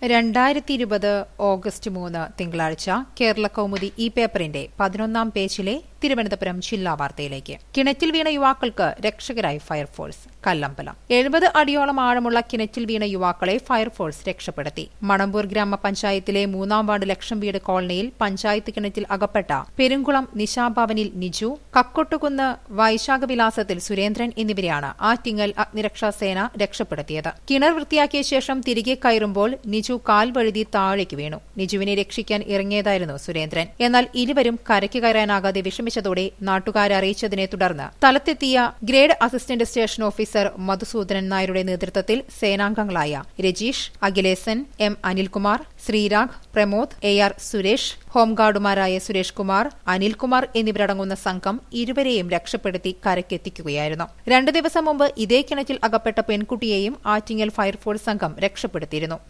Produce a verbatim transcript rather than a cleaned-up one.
രണ്ടായിരത്തി ഇരുപത് ഓഗസ്റ്റ് മൂന്ന് തിങ്കളാഴ്ച കേരള കൗമുദി ഈ പേപ്പറിന്റെ പതിനൊന്നാം പേജിലെ തിരുവനന്തപുരം ജില്ലാ വാർത്തയിലേക്ക്. കിണറ്റിൽ വീണ യുവാക്കൾക്ക് രക്ഷകരായി ഫയർഫോഴ്സ്. കല്ലമ്പലം. എഴുപത് അടിയോളം ആഴമുള്ള കിണറ്റിൽ വീണ യുവാക്കളെ ഫയർഫോഴ്സ് രക്ഷപ്പെടുത്തി. മണമ്പൂർ ഗ്രാമപഞ്ചായത്തിലെ മൂന്നാം വാർഡ് ലക്ഷം വീട് കോളനിയിൽ പഞ്ചായത്ത് കിണറ്റിൽ അകപ്പെട്ട പെരുങ്കുളം നിശാഭവനിൽ നിജു, കക്കൊട്ടുകുന്ന് വൈശാഖവിലാസത്തിൽ സുരേന്ദ്രൻ എന്നിവരെയാണ് ആറ്റിങ്ങൽ അഗ്നിരക്ഷാസേന രക്ഷപ്പെടുത്തിയത്. കിണർ വൃത്തിയാക്കിയ ശേഷം തിരികെ കയറുമ്പോൾ നിജു കാൽ വഴുതി താഴേക്ക് വീണു. നിജുവിനെ രക്ഷിക്കാൻ ഇറങ്ങിയതായിരുന്നു സുരേന്ദ്രൻ. എന്നാൽ ഇരുവരും കരയ്ക്ക് കയറാനാകാതെ വിഷമിച്ചതോടെ നാട്ടുകാരെ അറിയിച്ചതിനെ തുടർന്ന് സ്ഥലത്തെത്തിയ grade assistant station officer Madhusoodanan നായരുടെ നേതൃത്വത്തിൽ സേനാംഗങ്ങളായ Rajeesh, Akhilesan, M Anilkumar, Sreerag, Pramod, A R Suresh, ഹോംഗാർഡുമാരായ സുരേഷ് കുമാർ, അനിൽകുമാർ എന്നിവരടങ്ങുന്ന സംഘം ഇരുവരെയും രക്ഷപ്പെടുത്തി കരയ്ക്കെത്തിക്കുകയായിരുന്നു. രണ്ടു ദിവസം മുമ്പ് ഇതേ കിണറ്റിൽ അകപ്പെട്ട പെൺകുട്ടിയെയും ആറ്റിങ്ങൽ ഫയർഫോഴ്സ് സംഘം രക്ഷപ്പെടുത്തിയിരുന്നു.